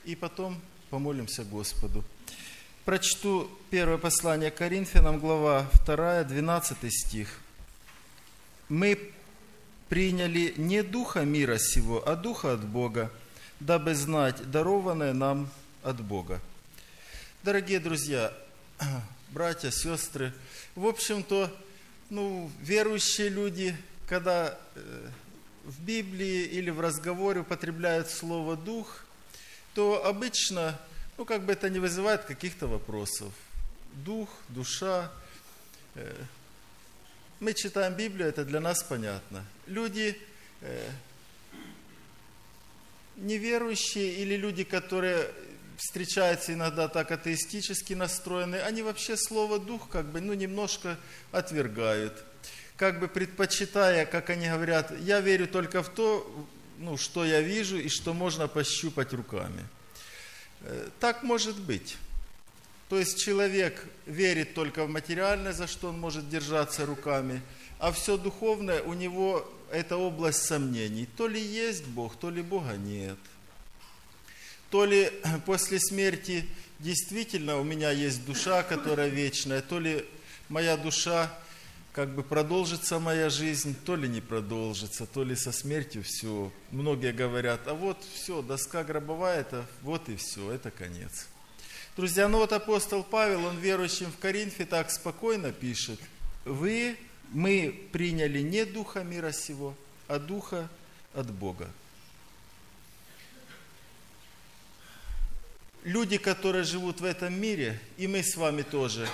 и потом помолимся Господу. Прочту первое послание к Коринфянам, глава 2, 12 стих. «Мы приняли не духа мира сего, а духа от Бога, дабы знать дарованное нам от Бога». Дорогие друзья, братья, сестры, в общем-то, верующие люди, когда в Библии или в разговоре употребляют слово «дух», то обычно, это не вызывает каких-то вопросов. Дух, душа. Мы читаем Библию, это для нас понятно. Люди неверующие или люди, которые встречаются иногда так атеистически настроенные, они вообще слово «дух» немножко отвергают. Предпочитая, как они говорят, я верю только в то, что я вижу и что можно пощупать руками. Так может быть. То есть человек верит только в материальное, за что он может держаться руками, а все духовное у него это область сомнений. То ли есть Бог, то ли Бога нет. То ли после смерти действительно у меня есть душа, которая вечная, то ли моя душа продолжится моя жизнь, то ли не продолжится, то ли со смертью все. Многие говорят, а вот все, доска гробовая, это вот и все, это конец. Друзья, апостол Павел, он верующим в Коринфе так спокойно пишет, мы приняли не духа мира сего, а духа от Бога. Люди, которые живут в этом мире, и мы с вами тоже,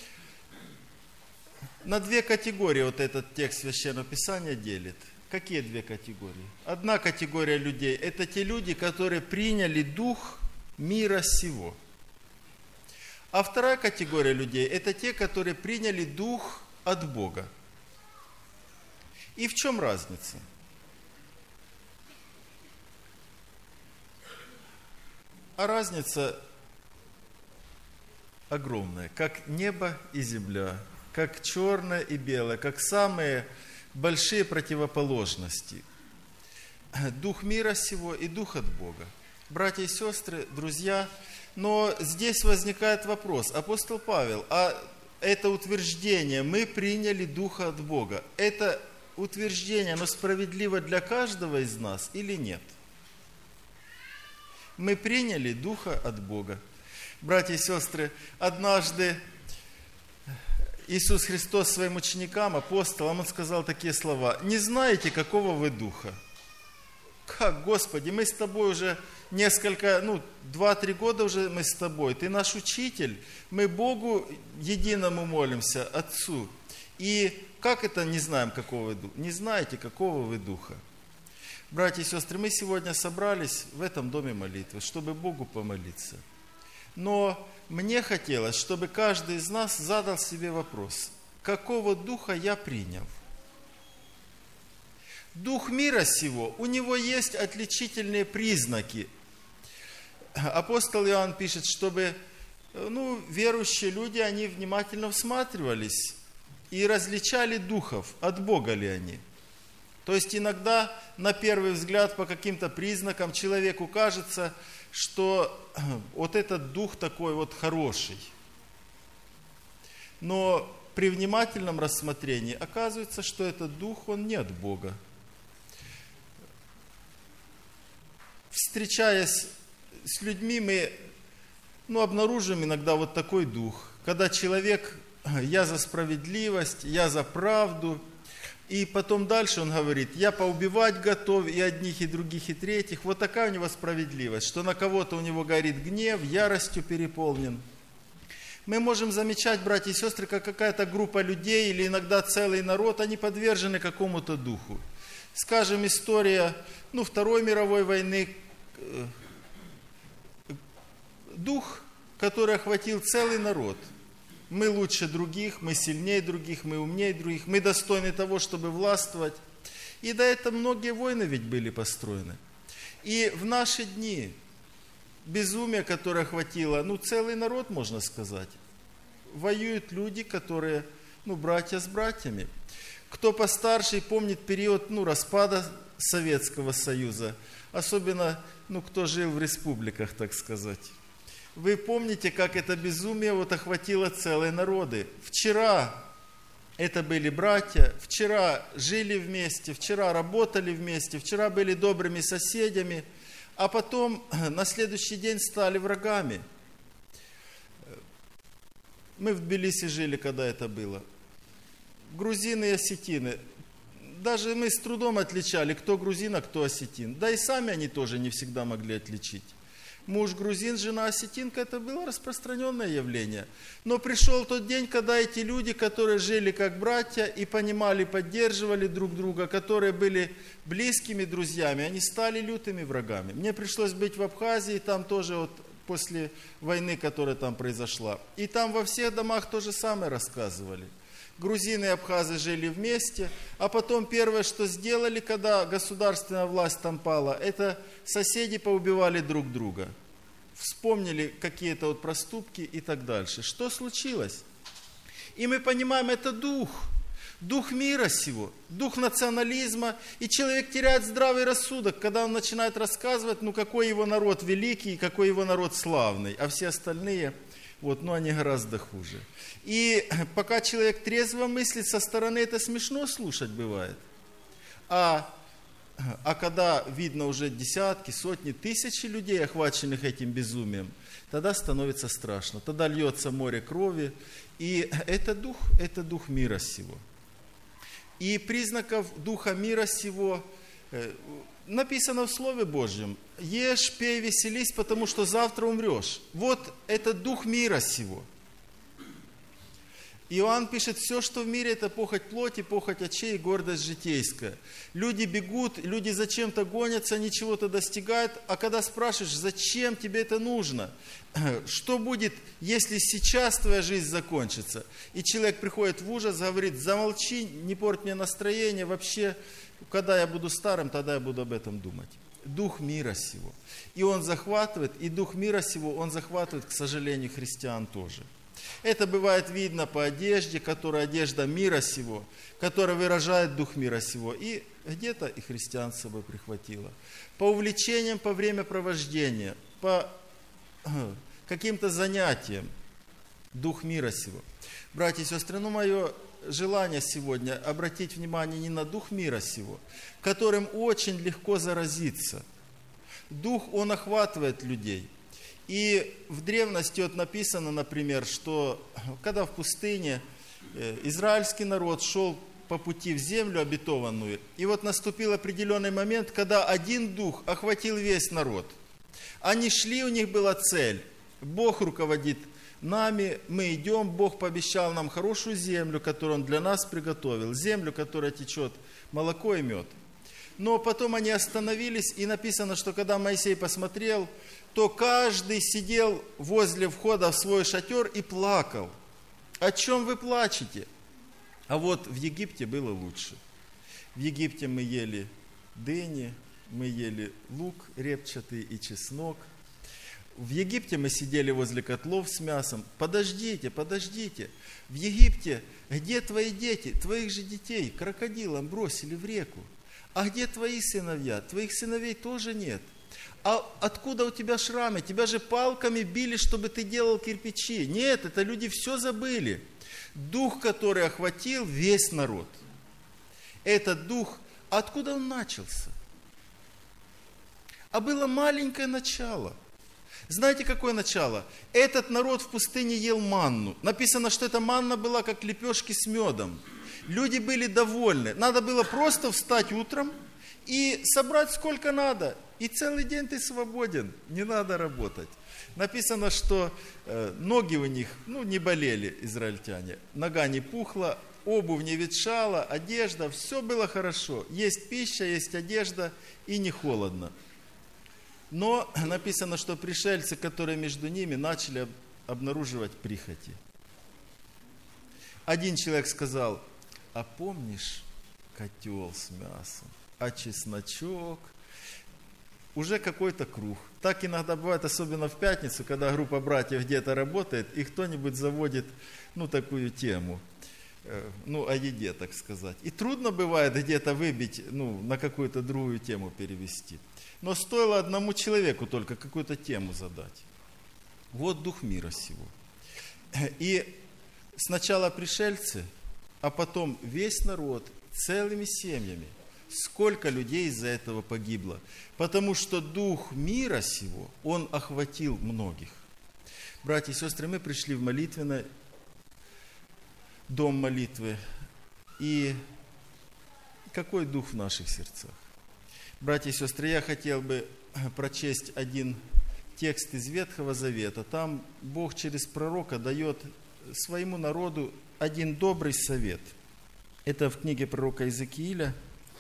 на две категории этот текст Священного Писания делит. Какие две категории? Одна категория людей – это те люди, которые приняли дух мира сего. А вторая категория людей – это те, которые приняли дух от Бога. И в чем разница? А разница огромная, как небо и земля, как черное и белое, как самые большие противоположности. Дух мира сего и дух от Бога. Братья и сестры, друзья, но здесь возникает вопрос. Апостол Павел, а это утверждение, мы приняли духа от Бога, это утверждение, оно справедливо для каждого из нас или нет? Мы приняли духа от Бога. Братья и сестры, однажды Иисус Христос своим ученикам, апостолам, Он сказал такие слова: «Не знаете, какого вы духа?» Как, Господи, мы с Тобой уже 2-3 года уже мы с Тобой. Ты наш учитель, мы Богу единому молимся, Отцу. И как это не знаем, какого вы духа? Не знаете, какого вы духа? Братья и сестры, мы сегодня собрались в этом доме молитвы, чтобы Богу помолиться. Но мне хотелось, чтобы каждый из нас задал себе вопрос: какого духа я принял? Дух мира сего, у него есть отличительные признаки. Апостол Иоанн пишет, чтобы верующие люди, они внимательно всматривались и различали духов, от Бога ли они. То есть иногда на первый взгляд по каким-то признакам человеку кажется, что вот этот дух такой хороший. Но при внимательном рассмотрении оказывается, что этот дух, он не от Бога. Встречаясь с людьми, мы обнаружим иногда такой дух, когда человек: я за справедливость, я за правду. И потом дальше он говорит: я поубивать готов и одних, и других, и третьих. Вот такая у него справедливость, что на кого-то у него горит гнев, яростью переполнен. Мы можем замечать, братья и сестры, как какая-то группа людей или иногда целый народ, они подвержены какому-то духу. Скажем, история Второй мировой войны. Дух, который охватил целый народ. Мы лучше других, мы сильнее других, мы умнее других, мы достойны того, чтобы властвовать. И до этого многие войны ведь были построены. И в наши дни безумие, которое охватило, целый народ, можно сказать, воюют люди, которые, братья с братьями. Кто постарше помнит период, распада Советского Союза, особенно, кто жил в республиках, так сказать. Вы помните, как это безумие охватило целые народы. Вчера это были братья, вчера жили вместе, вчера работали вместе, вчера были добрыми соседями, а потом на следующий день стали врагами. Мы в Тбилиси жили, когда это было. Грузины и осетины. Даже мы с трудом отличали, кто грузин, а кто осетин. Да и сами они тоже не всегда могли отличить. Муж грузин, жена осетинка, это было распространенное явление. Но пришел тот день, когда эти люди, которые жили как братья и понимали, поддерживали друг друга, которые были близкими друзьями, они стали лютыми врагами. Мне пришлось быть в Абхазии, там тоже после войны, которая там произошла. И там во всех домах то же самое рассказывали. Грузины и абхазы жили вместе, а потом первое, что сделали, когда государственная власть там пала, это соседи поубивали друг друга. Вспомнили какие-то проступки и так дальше. Что случилось? И мы понимаем, это дух мира сего, дух национализма, и человек теряет здравый рассудок, когда он начинает рассказывать, какой его народ великий, какой его народ славный, а все остальные, они гораздо хуже. И пока человек трезво мыслит, со стороны это смешно слушать бывает. А когда видно уже десятки, сотни, тысячи людей, охваченных этим безумием, тогда становится страшно. Тогда льется море крови. И это дух мира сего. И признаков духа мира сего написано в Слове Божьем. Ешь, пей, веселись, потому что завтра умрешь. Вот это дух мира сего. Иоанн пишет, все, что в мире, это похоть плоти, похоть очей и гордость житейская. Люди бегут, люди зачем-то гонятся, они чего-то достигают, а когда спрашиваешь, зачем тебе это нужно, что будет, если сейчас твоя жизнь закончится? И человек приходит в ужас, говорит, замолчи, не порть мне настроение, вообще, когда я буду старым, тогда я буду об этом думать. Дух мира сего. И он захватывает, и дух мира сего, он захватывает, к сожалению, христиан тоже. Это бывает видно по одежде, которая одежда мира сего, которая выражает дух мира сего. И где-то и христиан с собой прихватило. По увлечениям, по времяпровождения, по каким-то занятиям дух мира сего. Братья и сестры, мое желание сегодня обратить внимание не на дух мира сего, которым очень легко заразиться. Дух, он охватывает людей. И в древности написано, например, что когда в пустыне израильский народ шел по пути в землю обетованную, и наступил определенный момент, когда один дух охватил весь народ. Они шли, у них была цель. Бог руководит нами, мы идем, Бог пообещал нам хорошую землю, которую Он для нас приготовил, землю, которая течет молоко и мед. Но потом они остановились, и написано, что когда Моисей посмотрел, то каждый сидел возле входа в свой шатер и плакал. О чем вы плачете? А в Египте было лучше. В Египте мы ели дыни, мы ели лук репчатый и чеснок. В Египте мы сидели возле котлов с мясом. Подождите. В Египте где твои дети? Твоих же детей крокодилам бросили в реку. А где твои сыновья? Твоих сыновей тоже нет. А откуда у тебя шрамы? Тебя же палками били, чтобы ты делал кирпичи. Нет, это люди все забыли. Дух, который охватил весь народ. Этот дух, откуда он начался? А было маленькое начало. Знаете, какое начало? Этот народ в пустыне ел манну. Написано, что эта манна была как лепешки с медом. Люди были довольны. Надо было просто встать утром и собрать сколько надо. И целый день ты свободен, не надо работать. Написано, что ноги у них не болели, израильтяне. Нога не пухла, обувь не ветшала, одежда, все было хорошо. Есть пища, есть одежда и не холодно. Но написано, что пришельцы, которые между ними, начали обнаруживать прихоти. Один человек сказал, а помнишь котел с мясом, а чесночок? Уже какой-то круг. Так иногда бывает, особенно в пятницу, когда группа братьев где-то работает, и кто-нибудь заводит, такую тему. о еде, так сказать. И трудно бывает где-то выбить, на какую-то другую тему перевести. Но стоило одному человеку только какую-то тему задать. Вот дух мира сего. И сначала пришельцы, а потом весь народ целыми семьями. Сколько людей из-за этого погибло. Потому что дух мира сего, он охватил многих. Братья и сестры, мы пришли в молитвенный дом молитвы. И какой дух в наших сердцах? Братья и сестры, я хотел бы прочесть один текст из Ветхого Завета. Там Бог через пророка дает своему народу один добрый совет. Это в книге пророка Иезекииля,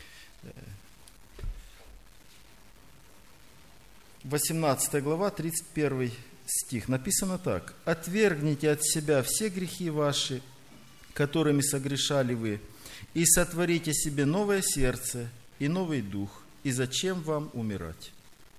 18 глава, 31 стих. Написано так. «Отвергните от себя все грехи ваши, которыми согрешали вы, и сотворите себе новое сердце и новый дух, и зачем вам умирать?»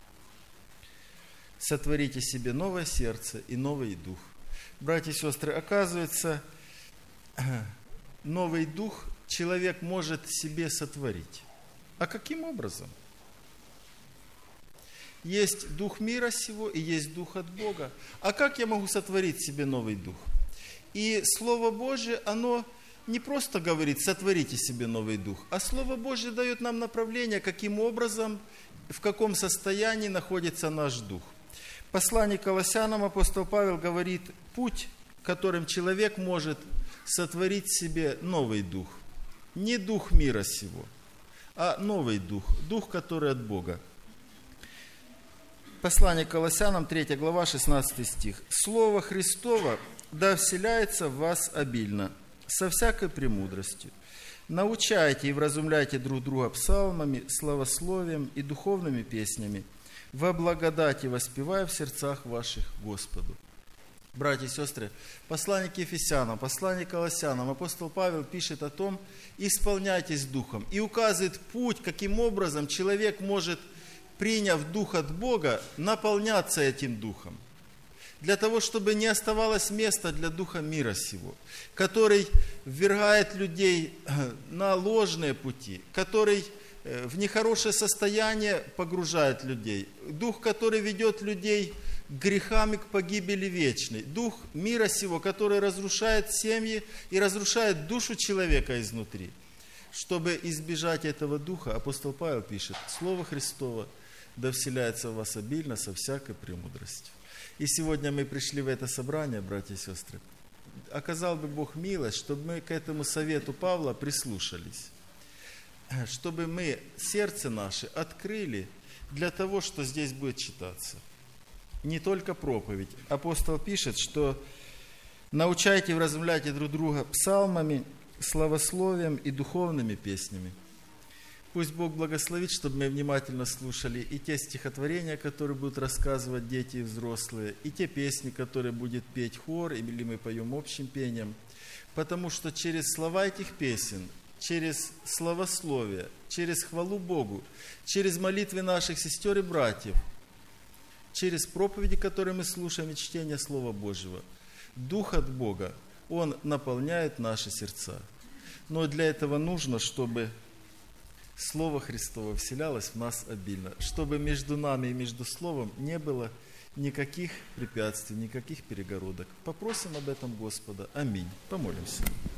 Сотворите себе новое сердце и новый дух. Братья и сестры, оказывается, новый дух человек может себе сотворить. А каким образом? Есть дух мира сего и есть дух от Бога. А как я могу сотворить себе новый дух? И Слово Божие, оно не просто говорит, сотворите себе новый дух, а Слово Божие дает нам направление, каким образом, в каком состоянии находится наш дух. В послании к Колоссянам апостол Павел говорит, путь, которым человек может сотворить себе новый дух. Не дух мира сего, а новый дух, дух, который от Бога. Послание к Колоссянам, 3 глава, 16 стих. «Слово Христово да вселяется в вас обильно, со всякой премудростью. Научайте и вразумляйте друг друга псалмами, славословием и духовными песнями, во благодати воспевая в сердцах ваших Господу». Братья и сестры, послание к Ефесянам, послание к Колоссянам, апостол Павел пишет о том, исполняйтесь духом, и указывает путь, каким образом человек может, приняв дух от Бога, наполняться этим духом. Для того, чтобы не оставалось места для духа мира сего, который ввергает людей на ложные пути, который в нехорошее состояние погружает людей. Дух, который ведет людей к грехам и к погибели вечной. Дух мира сего, который разрушает семьи и разрушает душу человека изнутри. Чтобы избежать этого духа, апостол Павел пишет, Слово Христово да вселяется в вас обильно со всякой премудростью. И сегодня мы пришли в это собрание, братья и сестры. Оказал бы Бог милость, чтобы мы к этому совету Павла прислушались. Чтобы мы сердце наше открыли для того, что здесь будет читаться. Не только проповедь. Апостол пишет, что научайте и вразумляйте друг друга псалмами, славословием и духовными песнями. Пусть Бог благословит, чтобы мы внимательно слушали и те стихотворения, которые будут рассказывать дети и взрослые, и те песни, которые будет петь хор, или мы поем общим пением. Потому что через слова этих песен, через славословие, через хвалу Богу, через молитвы наших сестер и братьев, через проповеди, которые мы слушаем, и чтение Слова Божьего, Дух от Бога, Он наполняет наши сердца. Но для этого нужно, чтобы Слово Христово вселялось в нас обильно, чтобы между нами и между Словом не было никаких препятствий, никаких перегородок. Попросим об этом Господа. Аминь. Помолимся.